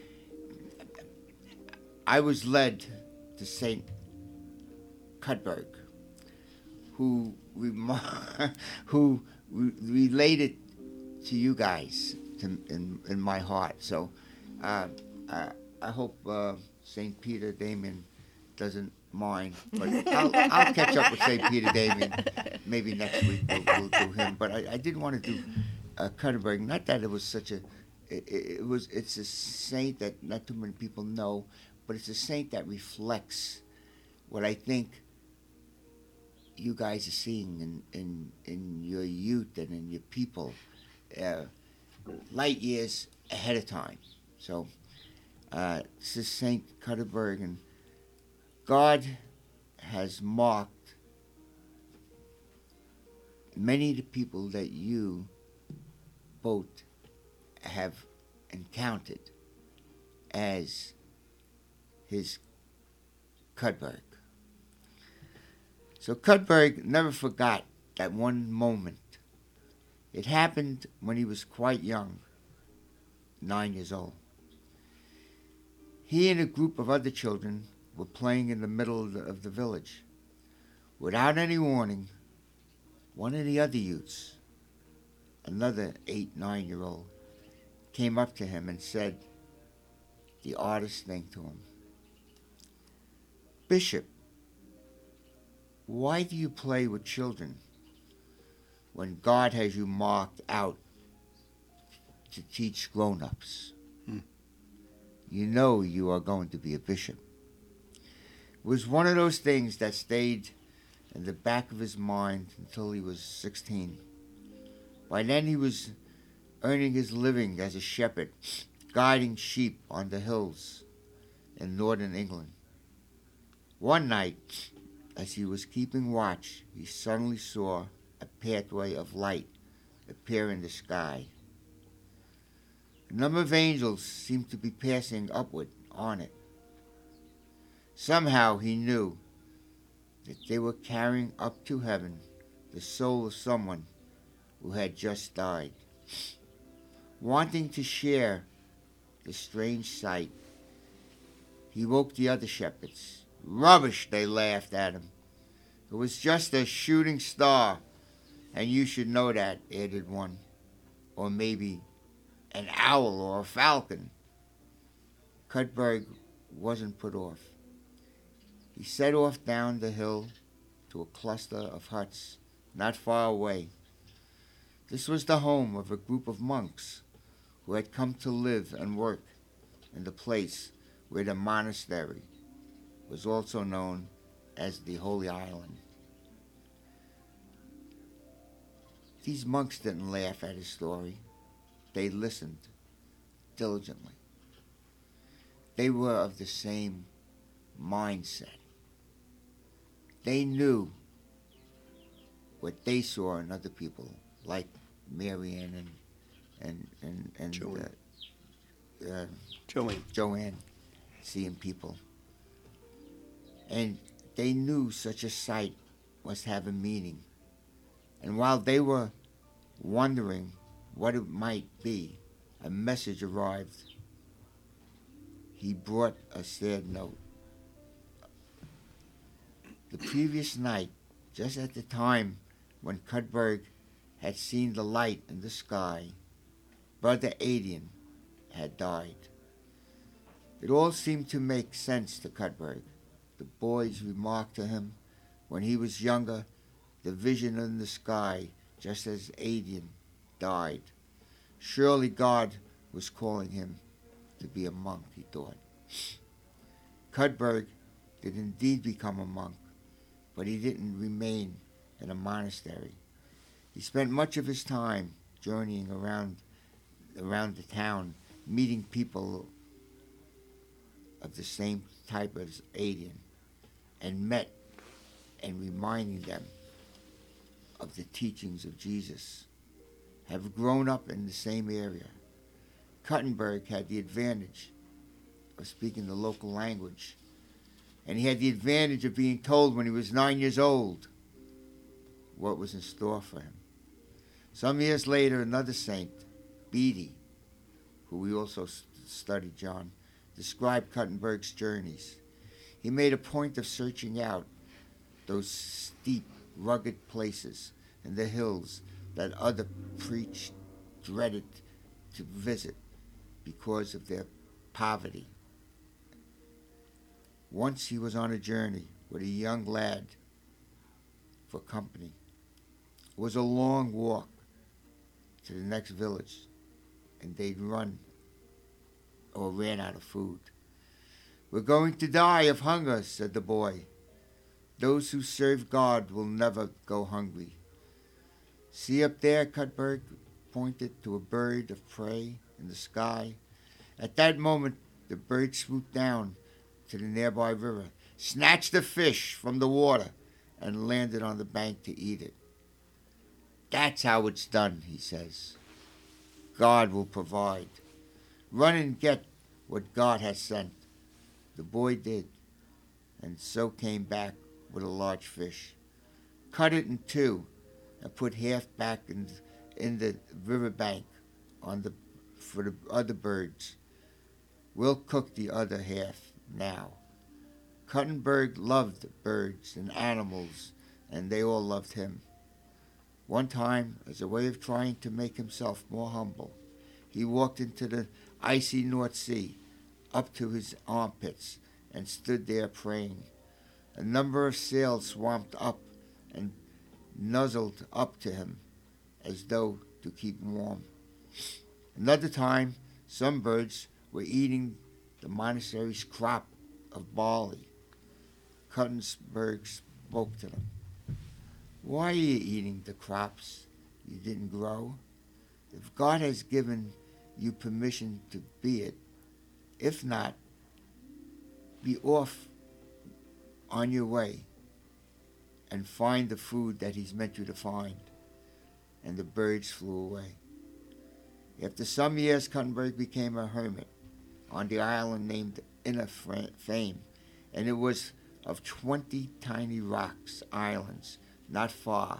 I was led to Saint Cuthbert, who remo- who re- related to you guys to, in in my heart. So uh, I, I hope uh, Saint Peter Damian doesn't mind, but I'll, I'll catch up with Saint Peter Damian maybe next week. We'll, we'll do him, but I, I did want to do uh, Cuthbert. Not that it was such a it, it was it's a saint that not too many people know, but it's a saint that reflects what I think you guys are seeing in, in, in your youth and in your people, uh, light years ahead of time. So uh, this is Saint Cuthbert, and God has marked many of the people that you both have encountered as his Cuthbert. So Cuthbert never forgot that one moment. It happened when he was quite young, nine years old. He and a group of other children were playing in the middle of the, of the village. Without any warning, one of the other youths, another eight, nine-year-old, came up to him and said the oddest thing to him. "Bishop, why do you play with children when God has you marked out to teach grown-ups? Hmm. You know you are going to be a bishop." It was one of those things that stayed in the back of his mind until he was sixteen. By then he was earning his living as a shepherd, guiding sheep on the hills in northern England. One night, as he was keeping watch, he suddenly saw a pathway of light appear in the sky. A number of angels seemed to be passing upward on it. Somehow he knew that they were carrying up to heaven the soul of someone who had just died. Wanting to share the strange sight, he woke the other shepherds. "Rubbish," they laughed at him. "It was just a shooting star, and you should know that," added one. "Or maybe an owl or a falcon." Cuthbert wasn't put off. He set off down the hill to a cluster of huts not far away. This was the home of a group of monks who had come to live and work in the place where the monastery was also known as the Holy Island. These monks didn't laugh at his story. They listened diligently. They were of the same mindset. They knew what they saw in other people, like Marianne and and and, and Joanne. Uh, uh, Joanne. Joanne, seeing people. And they knew such a sight must have a meaning. And while they were wondering what it might be, a message arrived. He brought a sad note. The previous night, just at the time when Cuthbert had seen the light in the sky, Brother Adrian had died. It all seemed to make sense to Cuthbert. The boys remarked to him when he was younger the vision in the sky just as Adrian died. Surely God was calling him to be a monk, he thought. Cuthbert did indeed become a monk, but he didn't remain in a monastery. He spent much of his time journeying around around the town, meeting people of the same type as Adrian, and met and reminding them of the teachings of Jesus, have grown up in the same area. Cuttenberg had the advantage of speaking the local language, and he had the advantage of being told when he was nine years old what was in store for him. Some years later, another saint, Beatty, who we also studied, John, described Cuttenberg's journeys. He made a point of searching out those steep, rugged places in the hills that other priests dreaded to visit because of their poverty. Once he was on a journey with a young lad for company. It was a long walk to the next village, and they'd run or ran out of food. "We're going to die of hunger," said the boy. "Those who serve God will never go hungry." "See up there," Cutberg pointed to a bird of prey in the sky. At that moment, the bird swooped down to the nearby river, snatched a fish from the water, and landed on the bank to eat it. "That's how it's done," he says. "God will provide. Run and get what God has sent." The boy did, and so came back with a large fish. Cut it in two and put half back in, in the riverbank on the, for the other birds. "We'll cook the other half now." Cuttenberg loved birds and animals, and they all loved him. One time, as a way of trying to make himself more humble, he walked into the icy North Sea, up to his armpits, and stood there praying. A number of sails swamped up and nuzzled up to him, as though to keep warm. Another time, some birds were eating the monastery's crop of barley. Cuttenberg spoke to them. "Why are you eating the crops you didn't grow? If God has given you permission to be it, if not, be off on your way and find the food that he's meant you to find." And the birds flew away. After some years, Cuttenberg became a hermit on the island named Inner Fame, and it was of twenty tiny rocks, islands, not far.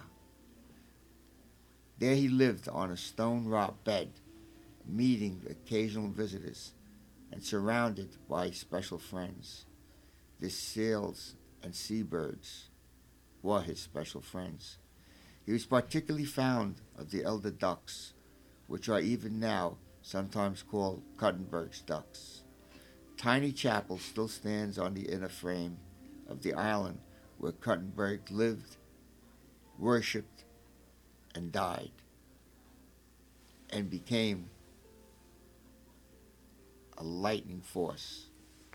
There he lived on a stone-rock bed, meeting occasional visitors and surrounded by special friends. The seals and seabirds were his special friends. He was particularly fond of the elder ducks, which are even now sometimes called Cuttenberg's ducks. Tiny chapel still stands on the inner frame of the island where Cuttenberg lived, worshipped, and died, and became a lightning force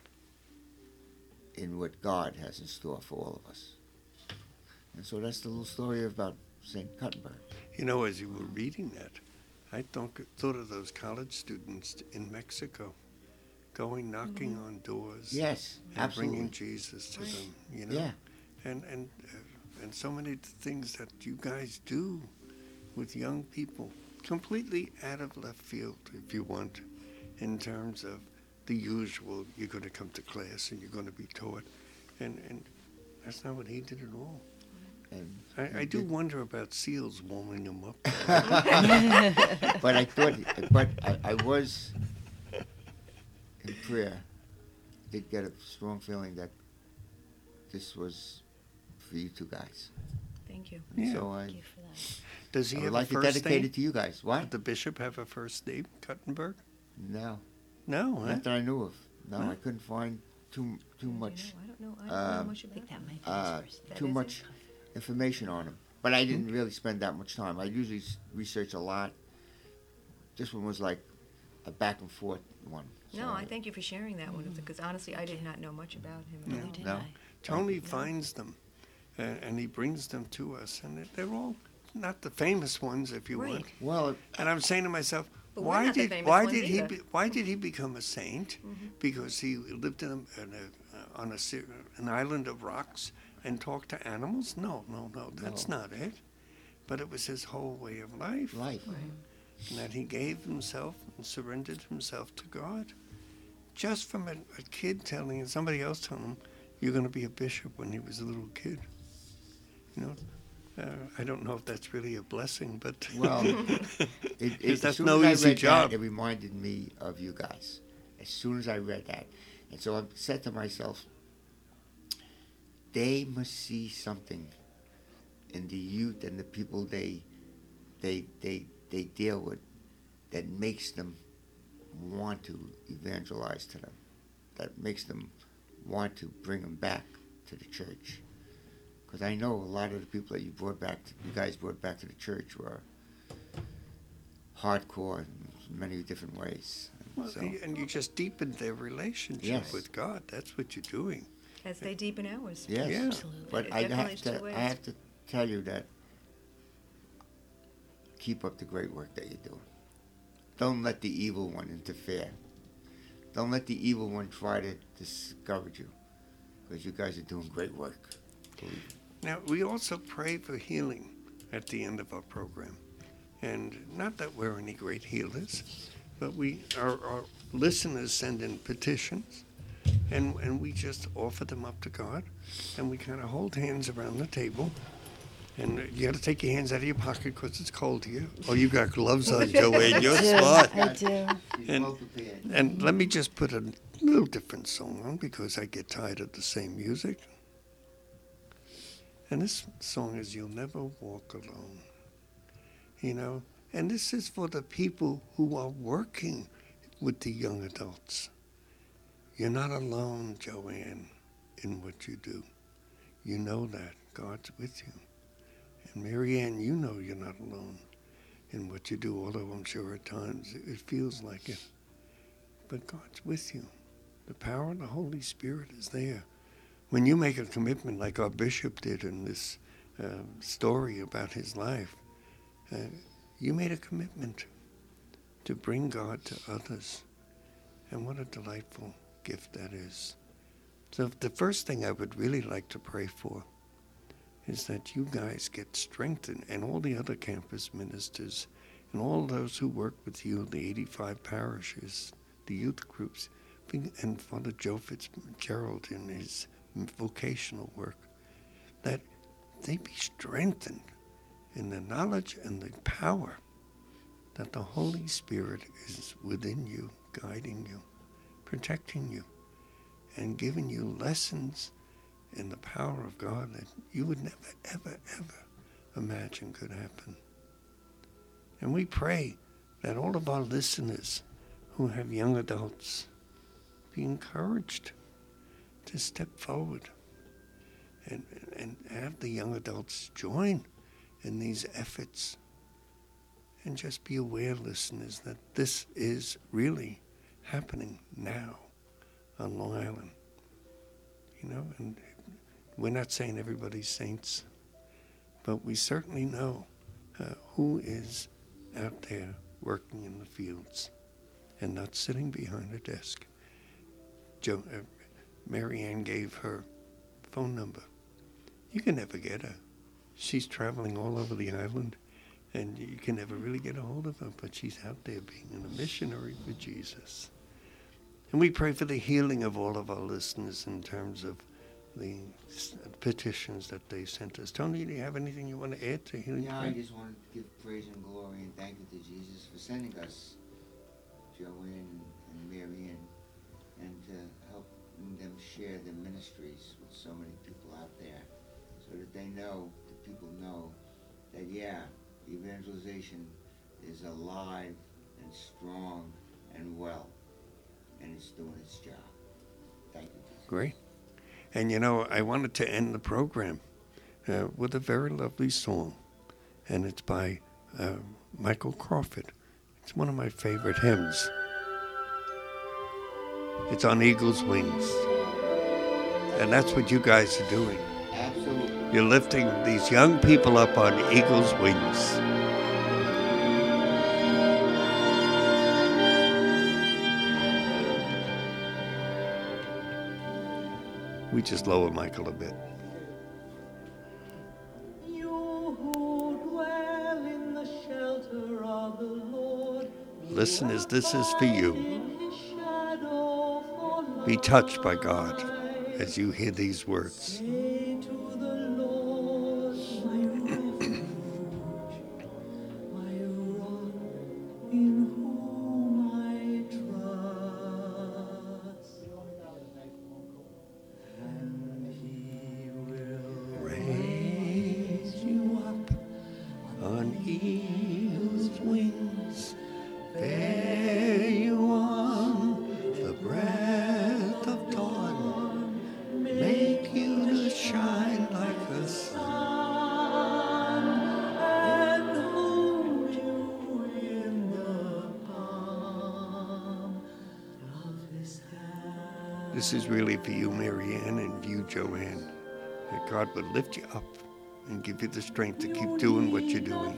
in what God has in store for all of us. And so that's the little story about Saint Cuttenberg. You know, as you were reading that, I thought, thought of those college students in Mexico going knocking mm-hmm. on doors. Yes, and absolutely. Bringing Jesus to Right. them, you know. Yeah. And and uh, and so many things that you guys do with young people, completely out of left field, if you want, in terms of the usual. You're going to come to class and you're going to be taught, and and that's not what he did at all. And I, I do wonder about seals warming him up. But I thought, but I, I was in prayer, did get a strong feeling that this was for you two guys. Thank you. Yeah. So I, Thank you for that. Does he I would have like a to first dedicate name? it to you guys. What? Did the bishop have a first name, Cuttenberg? No, No, huh? not that I knew of. No, Huh? I couldn't find too too much I don't know. I don't know um, much I about think that him. might be uh, his first That too is much information on him. But I didn't really spend that much time. I usually s- research a lot. This one was like a back and forth one. No, So I thank you for sharing that one because honestly, I did not know much about him. Neither at all. did No. I. Tony finds them, and, and he brings them to us, and they- they're all not the famous ones, if you Right. want. Well, And I'm saying to myself, But we're why not the did famous why ones did he either. be, why did he become a saint? Because he lived in a, in a, uh, on a se- an island of rocks and talked to animals? No, no, no, that's No. not it. But it was his whole way of life, life. and that he gave himself and surrendered himself to God. Just from a, a kid telling somebody else telling him, "You're going to be a bishop," when he was a little kid. You know. Uh, I don't know if that's really a blessing, but Well, it, it, as that's soon no as I easy read job. That, it reminded me of you guys. As soon as I read that, and so I said to myself, they must see something in the youth and the people they they they they deal with that makes them want to evangelize to them, that makes them want to bring them back to the church. Because I know a lot of the people that you brought back, to, you guys brought back to the church were hardcore in many different ways. And Well, so, and you just deepened their relationship Yes. with God. That's what you're doing. As they deepen ours. yes, Yeah. Absolutely. but It I definitely have is two to, ways. I have to tell you that keep up the great work that you're doing. Don't let the evil one interfere. Don't let the evil one try to discourage you, because you guys are doing great work. Believe me. Now, we also pray for healing at the end of our program. And not that we're any great healers, but we our, our listeners send in petitions, and, and we just offer them up to God, and we kind of hold hands around the table. And you got to take your hands out of your pocket because it's cold here. Oh, you got gloves on, Joanne. You're smart. I do. She's And- well prepared. And let me just put a little different song on because I get tired of the same music. And this song is You'll Never Walk Alone. You know, and this is for the people who are working with the young adults. You're not alone, Joanne, in what you do. You know that. God's with you. And Marianne, you know you're not alone in what you do, although I'm sure at times it feels like it. But God's with you. The power of the Holy Spirit is there. When you make a commitment like our bishop did in this uh, story about his life, uh, you made a commitment to bring God to others. And what a delightful gift that is. So the first thing I would really like to pray for is that you guys get strengthened, and all the other campus ministers and all those who work with you, the eighty-five parishes, the youth groups, and Father Joe Fitzgerald in his vocational work, that they be strengthened in the knowledge and the power that the Holy Spirit is within you, guiding you, protecting you, and giving you lessons in the power of God that you would never, ever, ever imagine could happen. And we pray that all of our listeners who have young adults be encouraged to step forward and, and have the young adults join in these efforts. And just be aware, listeners, that this is really happening now on Long Island. You know, and we're not saying everybody's saints, but we certainly know uh, who is out there working in the fields and not sitting behind a desk. Jo, uh, Marianne gave her phone number. You can never get her. She's traveling all over the island, and you can never really get a hold of her, but she's out there being a missionary for Jesus. And we pray for the healing of all of our listeners in terms of the petitions that they sent us. Tony, do you have anything you want to add to healing? Yeah, I prayer? just wanted to give praise and glory and thank you to Jesus for sending us Joanne and Marianne, and to help them share their ministries with so many people out there, so that they know, that people know that, yeah, evangelization is alive and strong and well, and it's doing its job. Thank you, Jesus. Great. And you know, I wanted to end the program uh, with a very lovely song, and it's by uh, Michael Crawford. It's one of my favorite hymns. It's on Eagle's Wings. And that's what you guys are doing. Absolutely. You're lifting these young people up on eagle's wings. We just lower Michael a bit. Listeners, this is for you. Be touched by God as you hear these words. This is really for you, Marianne, and you, Joanne. That God would lift you up and give you the strength to keep doing what you're doing.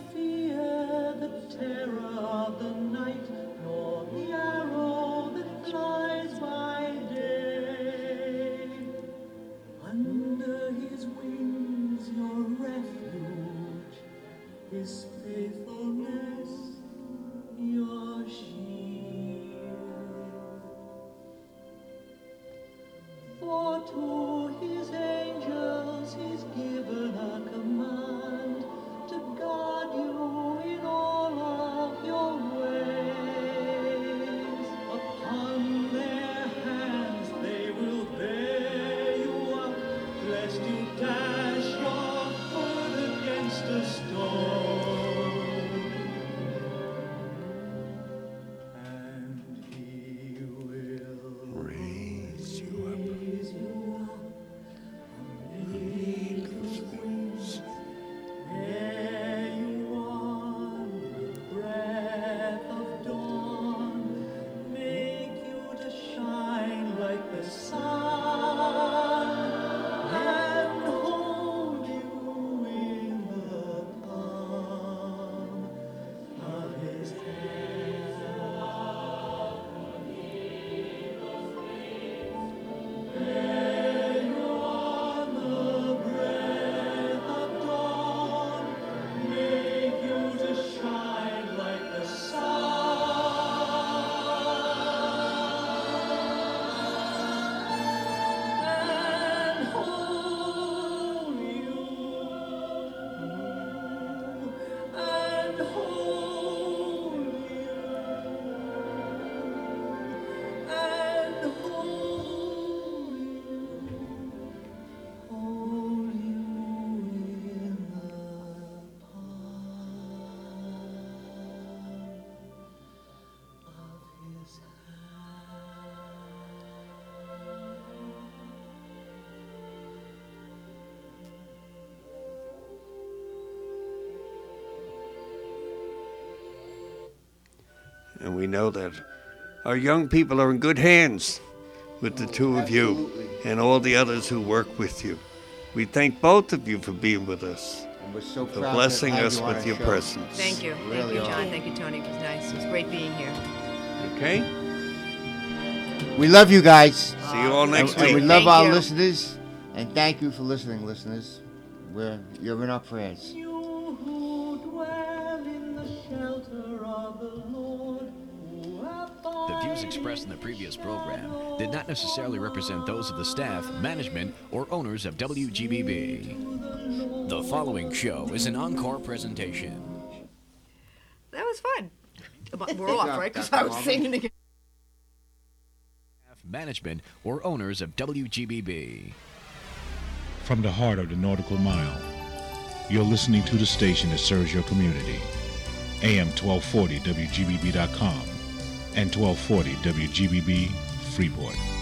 Under his wings, your refuge, his faithfulness, your shield. For to his angels he's given a command to guard you in all of your ways. Upon their hands they will bear you up, lest you dash your foot against a stone. And he will Raise you up. There you are, the breath of dawn, make you to shine like the sun, and hold you in the palm of his hand. There you are, the breath of dawn, make you to shine like the sun, and hold you, and hold you, and hold you, hold you in the palm of his hand. And we know that our young people are in good hands with the two of you Absolutely. and all the others who work with you. We thank both of you for being with us, And we're so for proud to blessing have us you on with our your show. presence. Thank you. Thank Really you, are. John. Thank you, Tony. It was nice. It was great being here. Okay? We love you guys. See you all next And we week. love Thank our you. listeners. And thank you for listening, listeners. We're, you're in our prayers. You who dwell in the shelter of the Lord, who The views expressed in the previous program did not necessarily represent those of the staff, management, or owners of W G B B. The following show is an encore presentation. That was fun. But we're off, job, right? Because Doctor I was Harmon. singing again. Staff, management, or owners of W G B B. From the heart of the Nautical Mile, you're listening to the station that serves your community. A M twelve forty W G B B dot com and twelve forty W G B B Freeport.